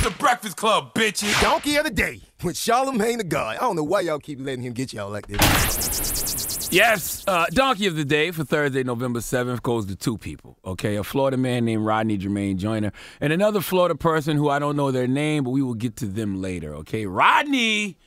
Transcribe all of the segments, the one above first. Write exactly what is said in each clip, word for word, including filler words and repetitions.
the Breakfast Club, bitches. Donkey of the day with Charlamagne the God. I don't know why y'all keep letting him get y'all like this. Yes, uh, Donkey of the Day for Thursday, November seventh goes to two people, okay? A Florida man named Rodney Jermaine Joyner and another Florida person who I don't know their name, but we will get to them later, okay? Rodney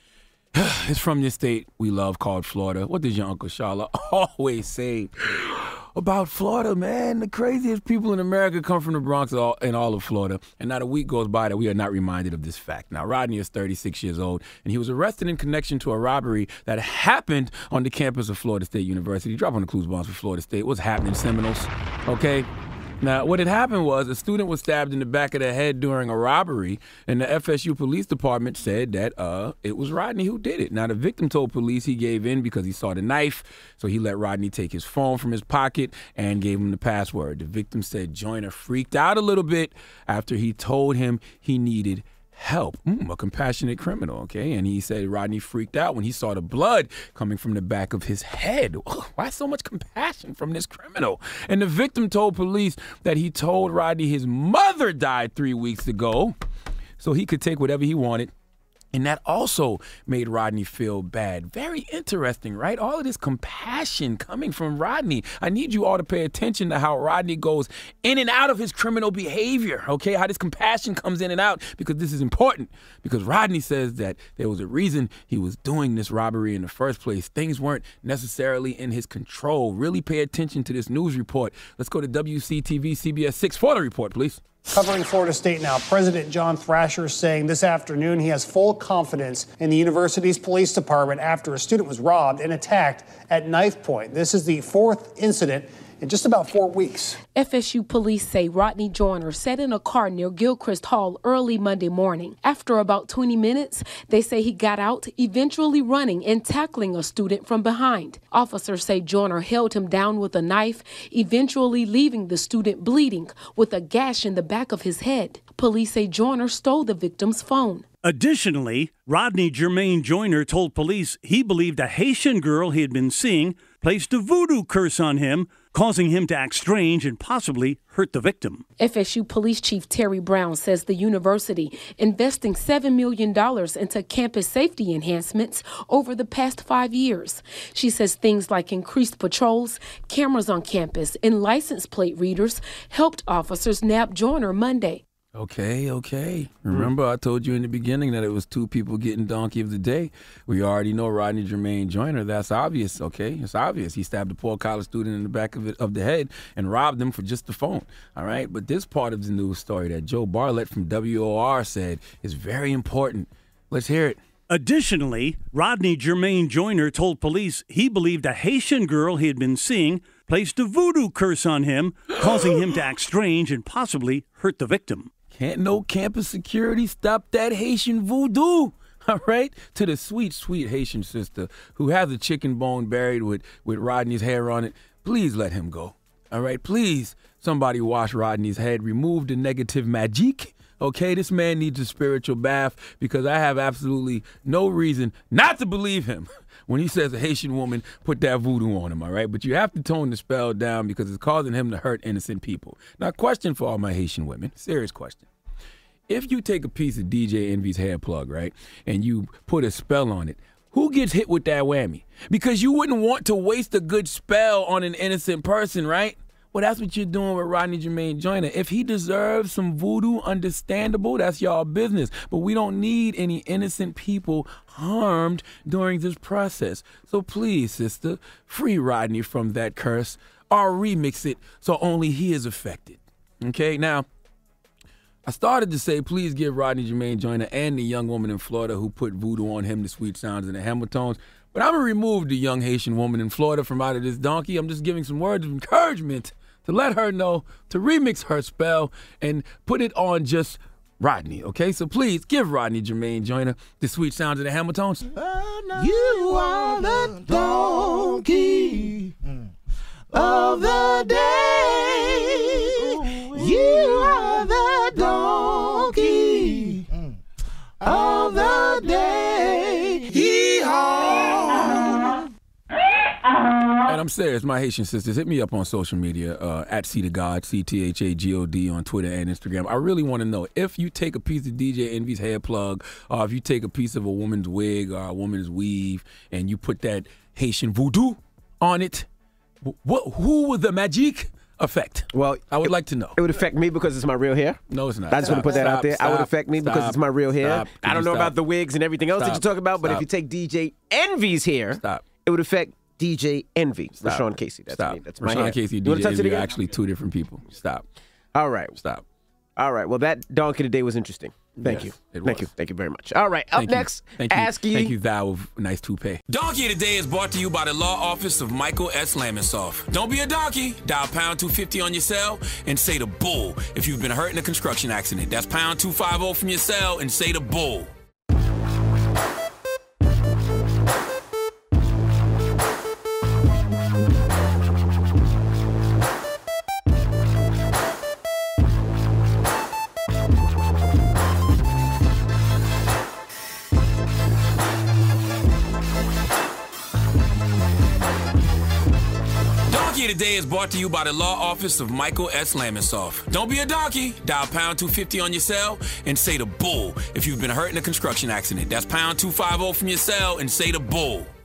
is from this state we love called Florida. What does your Uncle Shala always say about Florida, man? The craziest people in America come from the Bronx and all of Florida, and not a week goes by that we are not reminded of this fact. Now, Rodney is thirty-six years old, and he was arrested in connection to a robbery that happened on the campus of Florida State University. Drop on the clues bombs for Florida State. What's happening, Seminoles? Okay. Now, what had happened was a student was stabbed in the back of the head during a robbery, and the F S U Police Department said that uh, it was Rodney who did it. Now, the victim told police he gave in because he saw the knife, so he let Rodney take his phone from his pocket and gave him the password. The victim said Joyner freaked out a little bit after he told him he needed help. Mm, a compassionate criminal, okay? And he said Rodney freaked out when he saw the blood coming from the back of his head. Why so much compassion from this criminal? And the victim told police that he told Rodney his mother died three weeks ago so he could take whatever he wanted. And that also made Rodney feel bad. Very interesting, right? All of this compassion coming from Rodney. I need you all to pay attention to how Rodney goes in and out of his criminal behavior, okay? How this compassion comes in and out, because this is important. Because Rodney says that there was a reason he was doing this robbery in the first place. Things weren't necessarily in his control. Really pay attention to this news report. Let's go to W C T V C B S six for the report, please. Covering Florida State now, President John Thrasher saying this afternoon he has full confidence in the university's police department after a student was robbed and attacked at knife point. This is the fourth incident in just about four weeks. F S U police say Rodney Joyner sat in a car near Gilchrist Hall early Monday morning. After about twenty minutes, they say he got out, eventually running and tackling a student from behind. Officers say Joyner held him down with a knife, eventually leaving the student bleeding with a gash in the back of his head. Police say Joyner stole the victim's phone. Additionally, Rodney Jermaine Joyner told police he believed a Haitian girl he had been seeing placed a voodoo curse on him, causing him to act strange and possibly hurt the victim. F S U Police Chief Terry Brown says the university investing seven million dollars into campus safety enhancements over the past five years. She says things like increased patrols, cameras on campus, and license plate readers helped officers nab Joyner Monday. Okay, okay. Remember I told you in the beginning that it was two people getting Donkey of the Day. We already know Rodney Jermaine Joyner. That's obvious, okay? It's obvious. He stabbed a poor college student in the back of, it, of the head and robbed him for just the phone, all right? But this part of the news story that Joe Bartlett from W O R said is very important. Let's hear it. Additionally, Rodney Jermaine Joyner told police he believed a Haitian girl he had been seeing placed a voodoo curse on him, causing him to act strange and possibly hurt the victim. Can't no campus security stop that Haitian voodoo, all right? To the sweet, sweet Haitian sister who has a chicken bone buried with, with Rodney's hair on it, please let him go, all right? Please, somebody wash Rodney's head, remove the negative magic, okay? This man needs a spiritual bath because I have absolutely no reason not to believe him when he says a Haitian woman put that voodoo on him, all right? But you have to tone the spell down because it's causing him to hurt innocent people. Now, question for all my Haitian women, serious question. If you take a piece of D J Envy's hair plug, right, and you put a spell on it, who gets hit with that whammy? Because you wouldn't want to waste a good spell on an innocent person, right? Well, that's what you're doing with Rodney Jermaine Joyner. If he deserves some voodoo, understandable, that's y'all business. But we don't need any innocent people harmed during this process. So please, sister, free Rodney from that curse or remix it so only he is affected. Okay, now, I started to say, please give Rodney Jermaine Joyner and the young woman in Florida who put voodoo on him the sweet sounds and the Hamiltons. But I'm going to remove the young Haitian woman in Florida from out of this donkey. I'm just giving some words of encouragement to let her know to remix her spell and put it on just Rodney, okay? So please give Rodney Jermaine Joyner the sweet sounds of the Hamiltons. Oh, no. You are the donkey of the day. You are the donkey of the day. Hee-haw. And I'm serious. My Haitian sisters, hit me up on social media uh, at C to God, C T H A G O D on Twitter and Instagram. I really want to know if you take a piece of D J Envy's hair plug, or if you take a piece of a woman's wig or a woman's weave, and you put that Haitian voodoo on it, what? Who would the magic affect? Well, I would it, like to know. It would affect me because it's my real hair. No, it's not. I just Stop, want to put that stop, out there. Stop, I would affect me stop, because it's my real hair. Stop. I don't know stop? about the wigs and everything else Stop. that you talk about, but Stop. if you take D J Envy's hair, Stop. it would affect D J Envy. Stop. Rashawn Casey. That's Stop. me. That's my Rashawn hair. Casey and You D want J to touch it Envy are again? actually two different people. Stop. All right. Stop. All right. Well, that donkey today was interesting. Thank Yes, you. it Thank was. you. Thank you very much. All right. Up Thank you. next, Thank you. Ask Ye. Thank you, thou of nice toupee. Donkey Today is brought to you by the law office of Michael S. Lamonsoff. Don't be a donkey. Dial pound two fifty on your cell and say the bull if you've been hurt in a construction accident. That's pound two fifty from your cell and say the bull. Donkey Today is brought to you by the law office of Michael S. Lamonsoff. Don't be a donkey. Dial pound two fifty on your cell and say the bull if you've been hurt in a construction accident. That's pound two fifty from your cell and say the bull.